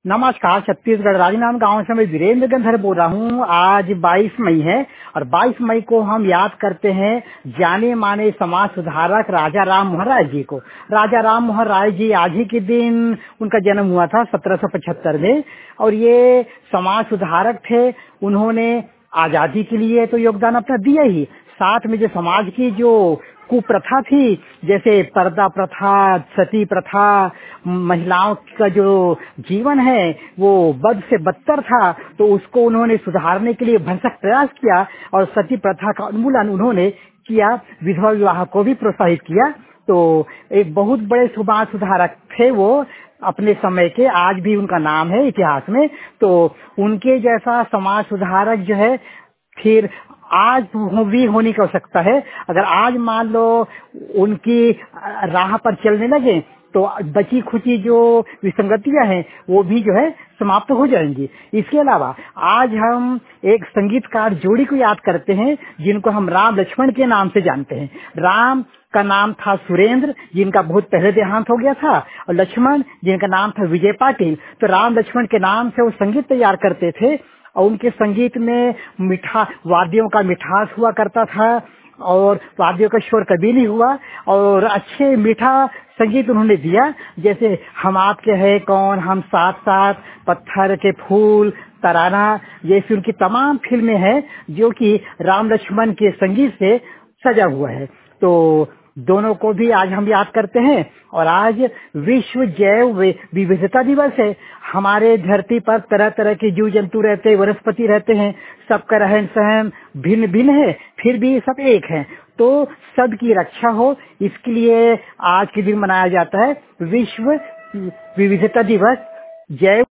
नमस्कार। छत्तीसगढ़ राजनांदगांव गांव से मैं वीरेंद्र गंधर बोल रहा हूँ। आज 22 मई है और 22 मई को हम याद करते हैं जाने माने समाज सुधारक राजा राम मोहन राय जी को। राजा राम मोहन राय जी आज ही के दिन उनका जन्म हुआ था 1775 में और ये समाज सुधारक थे। उन्होंने आजादी के लिए तो योगदान अपना दिया ही, साथ में जो समाज की जो कुप्रथा थी, जैसे पर्दा प्रथा, सती प्रथा, महिलाओं का जो जीवन है वो बद से बदतर था, तो उसको उन्होंने सुधारने के लिए भरसक प्रयास किया और सती प्रथा का उन्मूलन उन्होंने किया। विधवा विवाह को भी प्रोत्साहित किया। तो एक बहुत बड़े समाज सुधारक थे वो अपने समय के। आज भी उनका नाम है इतिहास में। तो उनके जैसा समाज सुधारक जो है फिर आज भी होने की आवश्यकता है। अगर आज मान लो उनकी राह पर चलने लगे तो बची खुची जो विसंगतियां हैं वो भी जो है समाप्त हो जाएंगी। इसके अलावा आज हम एक संगीतकार जोड़ी को याद करते हैं जिनको हम राम लक्ष्मण के नाम से जानते हैं। राम का नाम था सुरेंद्र, जिनका बहुत पहले देहांत हो गया था, और लक्ष्मण जिनका नाम था विजय पाटिल। तो राम लक्ष्मण के नाम से वो संगीत तैयार करते थे और उनके संगीत में वाद्यों का मिठास हुआ करता था और वाद्यों का शोर कभी नहीं हुआ और अच्छे मीठा संगीत उन्होंने दिया। जैसे हम आपके है कौन, हम साथ साथ, पत्थर के फूल, तराना जैसी उनकी तमाम फिल्में हैं जो कि राम लक्ष्मण के संगीत से सजा हुआ है। तो दोनों को भी आज हम याद करते हैं। और आज विश्व जैव विविधता दिवस है। हमारे धरती पर तरह तरह के जीव जंतु रहते हैं, वनस्पति रहते हैं, सबका रहन सहन भिन्न भिन्न है, फिर भी सब एक है। तो सबकी रक्षा हो, इसके लिए आज के दिन मनाया जाता है विश्व विविधता दिवस। जैव